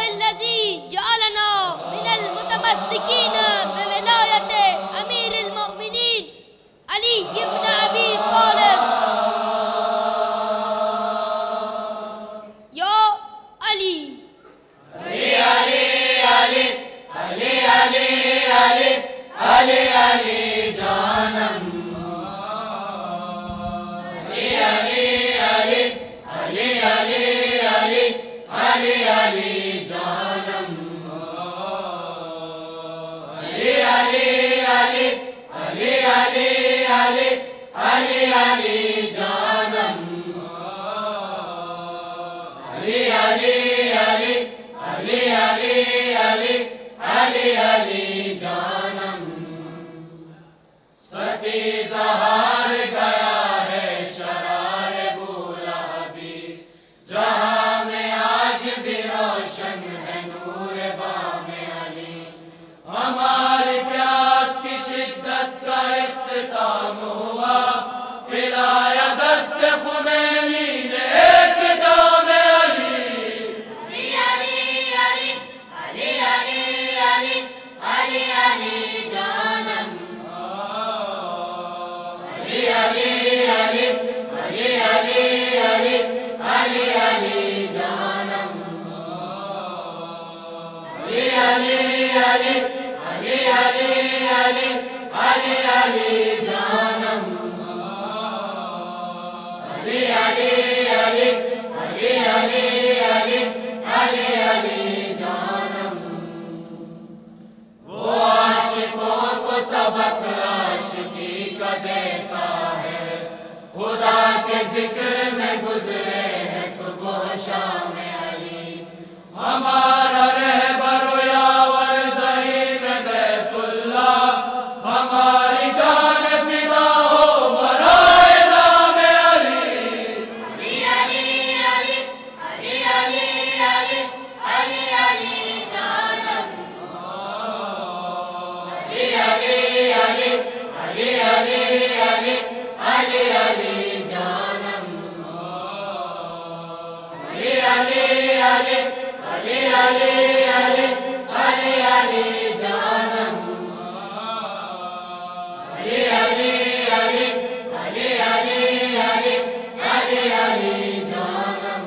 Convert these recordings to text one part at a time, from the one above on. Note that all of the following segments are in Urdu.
الذي جعلنا من المتمسكين بولاية أمير المؤمنين علي بن أبي طالب. يا علي علي علي علي علي علي علي علي علي جانم علي علي علي علي علي علي علي علي جانم علي علي علي علي علي علي علي علي جانم علي علي علي علي علي علي علي علي جانم ستی زہار گیا ہے شرار بولہبی جہاں میں آج بھی روشن ہے نور بام علی ہماری پیاس کی شدت کا اختتام ہوا پلایا دست خمینی نے ایک جام علی علی علی علی علی علی علی علی جانم علی علی علی علی علی علی علی علی جانم علی علی علی علی علی علی علی علی جانم علی علی علی علی علی علی علی علی جانم وہ عاشقوں کو سبق عاشقی کا دیتا ہے خدا کے ذکر میں گزرے ہیں صبح و شام علی ہمارا رہبر و یاور زعیم بیت اللہ ہماری جان فدا ہو برائے نام علی علی علی علی علی علی علی علی جانم علی علی علی علی علی علی علی علی جانم علی علی علی علی علی علی علی علی جانم علی علی علی علی علی علی علی علی جانم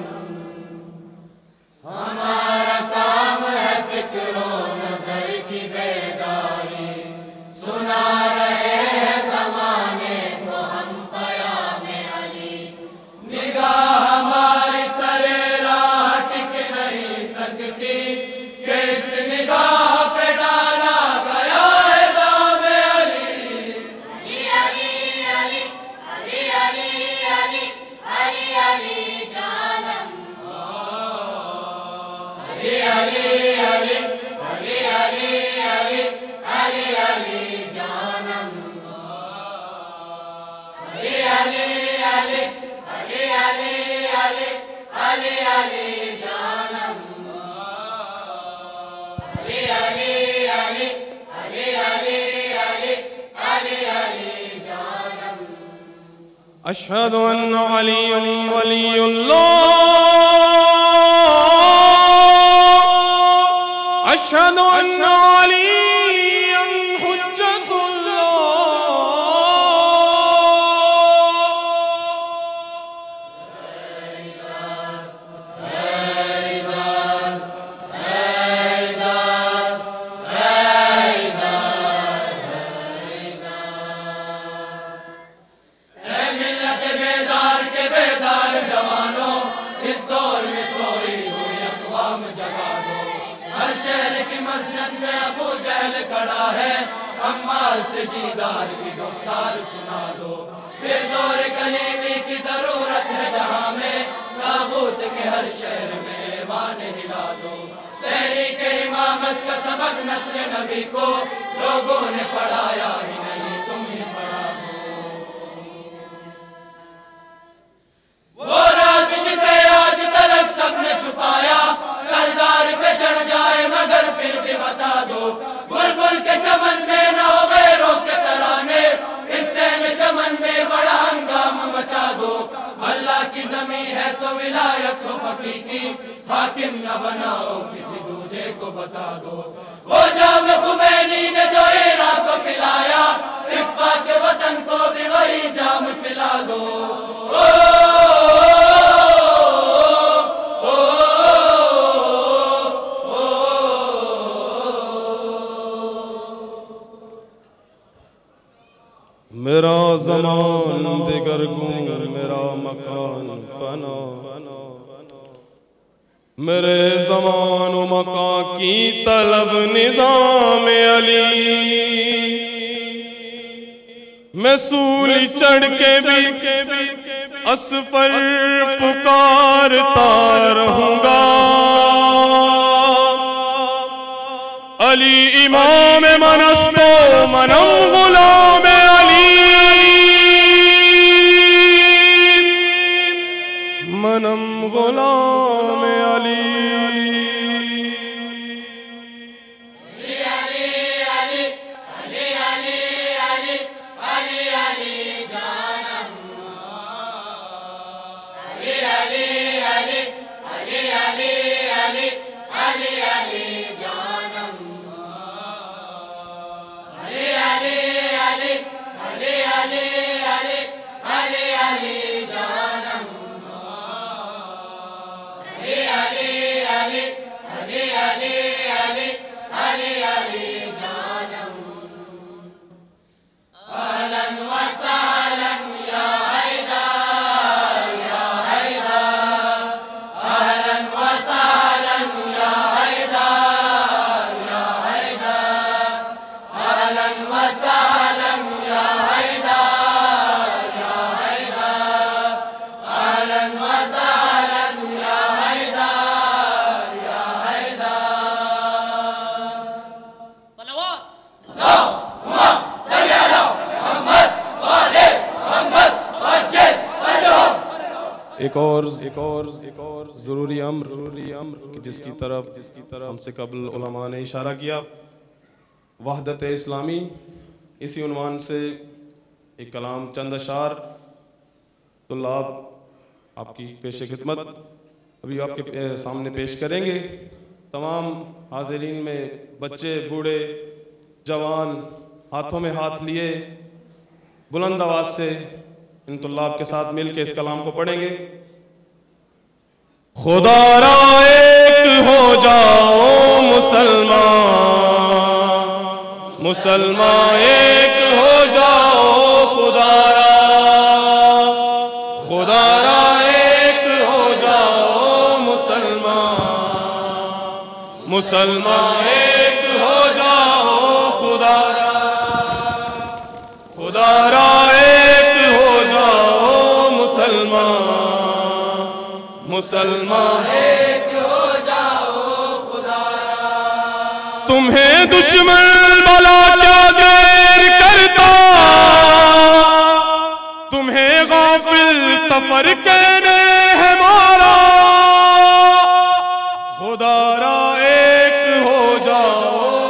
ہمارا کام ہے فکر و نظر کی بیداری سنا رہے ہیں زمانے کو ہم پیام علی نگاہ ہماری سرے راہ ٹک نہیں سکتی کہ اس نگاہ پہ ڈالا گیا ہے دام علی علی علی علی علی علی علی علی جانم علی علی علی علی علی علی علی علی جانم علی علی علی علی علی علی علی علی جانم علی علی علی علی علی علی علی علی جانم اشہد ان علی ولی اللہ اشہد ان علی حجت اللہ اے ملت بیدار کے بیدار جوانوں اس دور میں سوئی ہوئی اقوام جگا دو ہر شہر کی مسجد میں ابو جہل کھڑا ہے عمار سے جیدار کی گفتار سنا دو پھر زور کلیمی کی ضرورت ہے جہاں میں تابوت کے ہر شہر میں ایوان ہلا دو تحریک امامت کا سبق نسل نبی کو لوگوں نے پڑھایا ہی نہیں تم ہی پڑھا دو وہ راز جسے آج تلک سب نے چھپایا سردار پہ چڑھ جائے مگر پھر بھی بتا دو بلبل کے چمن میں نہ ہو غیروں کے ترانے اس سین چمن میں بڑا ہنگامہ مچا دو اللہ کی زمین ہے تو ولایت ہو فقی کی حاکم نہ بناؤ کسی دوسرے کو بتا دو وہ جام خمینی نے جو عراق کو پلایا اس پاک وطن کو بھی وہی جام پلا دو میرا زمان دگرگوں میرا مکان فنا میرے زمان و مکان کی طلب نظام علی میں سولی چڑھ کے بھی اسفر پکارتا رہوں گا علی امام من است و منم غلام علی منم غلام علی ایک اور ضروری امر جس کی طرف ہم سے قبل علماء نے اشارہ کیا وحدت اسلامی اسی عنوان سے ایک کلام چند اشعار طلاب آپ کی پیش خدمت ابھی آپ کے سامنے پیش کریں گے تمام حاضرین میں بچے بوڑھے جوان ہاتھوں میں ہاتھ لیے بلند آواز سے ان طلاب کے ساتھ مل کے اس کلام کو پڑھیں گے خدا را ایک ہو جاؤ مسلمان ایک ہو جاؤ خدا را ایک ہو جاؤ مسلمان ایک ہو جاؤ خدا را ایک ہو جاؤ مسلمان ایک ہو جاؤ خدا را تمہیں دشمن بلا کیا دیر کرتا تمہیں غافل تفرقے نے ہے مارا خدا را ایک ہو جاؤ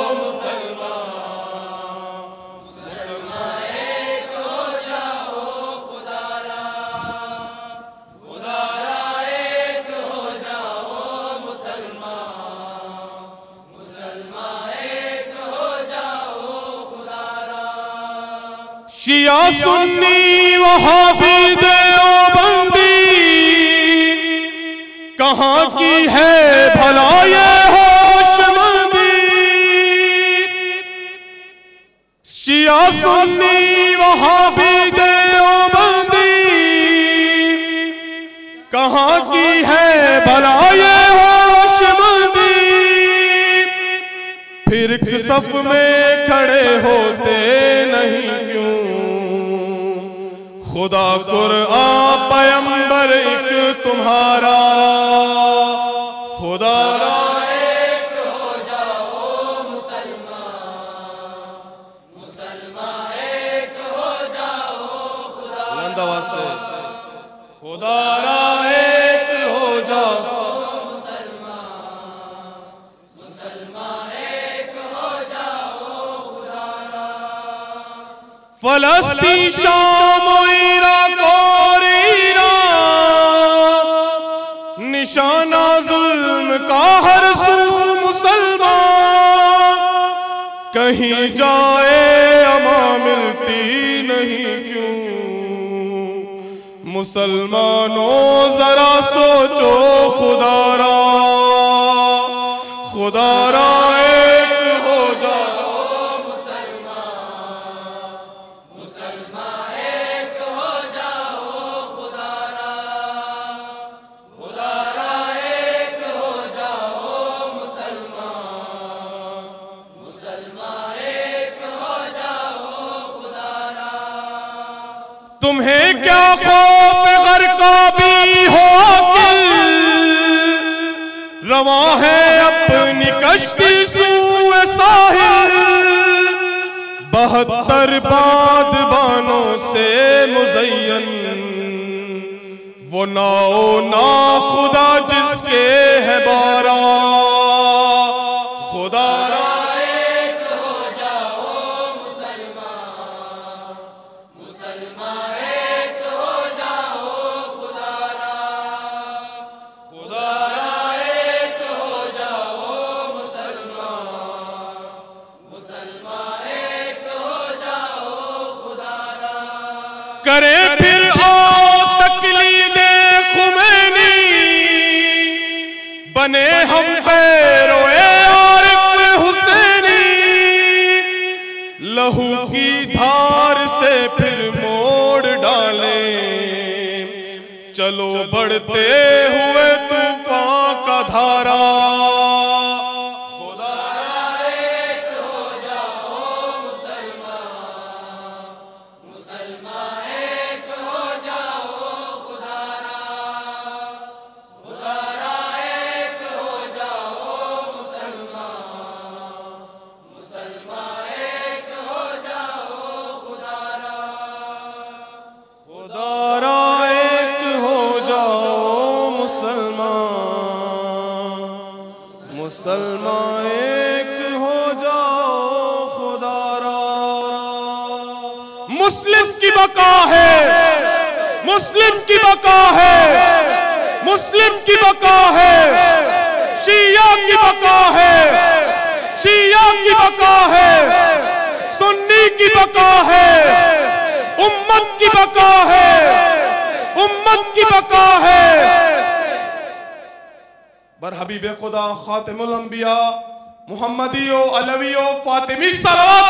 شیعہ سنی وہابی دیوبندی کہاں کی ہے بھلا یہ ہوش مندی شیعہ سنی وہابی دیوبندی کہاں کی ہے بھلا یہ ہوش مندی پھر صف میں کھڑے ہوتے نہیں کیوں خدا قرآن پیمبر ایک تمہارا خدا را ایک ہو جاؤ مسلمان ایک ہو جاؤ بلند آواز سے خدا را ایک ہو جاؤ مسلمان ایک ہو جاؤ خدا را فلسطین شام و عراق اور ایران نشانہ ظلم کہیں جائے اما ملتی نہیں کیوں؟ مسلمانوں ذرا سوچو خدا را ایک ہو جاؤ مسلمان ایک ہو جاؤ خدا را ایک ہو جاؤ مسلمان ایک ہو جاؤ خدا را۔ تمہیں کیا خوف غرقہ بھی ہو دل، رواں ہے اپنی کشتی سوئے ساحل، 72 بادبانوں سے مزین وہ ناؤ نا خدا جس کے ہے بارہ، خدا را ایک ہو جاؤ مسلمان ایک ہو جاؤ خدا را ایک ہو جاؤ مسلمان ایک ہو جاؤ خدا را۔ کرے پھر تقلید خمینی، بنے ہم پیروئے عارف حسینی، لہو کی دھار سے پھر موڑ ڈالیں، چلو بڑھتے ہوئے طوفان کا دھارا، خدا ایک ہو جاؤ مسلمان ایک ہو جاؤ خدا را ایک ہو جاؤ مسلمان ایک ہو جاؤ خدا را۔ خدا را ایک ہو جاؤ مسلمان ایک ہو جاؤ خدا را۔ مسلم کی بقا ہے، مسلم کی بقا ہے، مسلم کی بقا ہے، شیعہ کی بقا ہے، شیعہ کی بقا ہے، سنی کی بقا ہے، امت کی بقا ہے، امت کی بقا ہے۔ بر حبیب خدا خاتم الانبیاء محمدی و علوی و فاطمی صلوات۔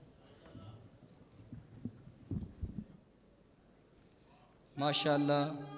ماشاءاللہ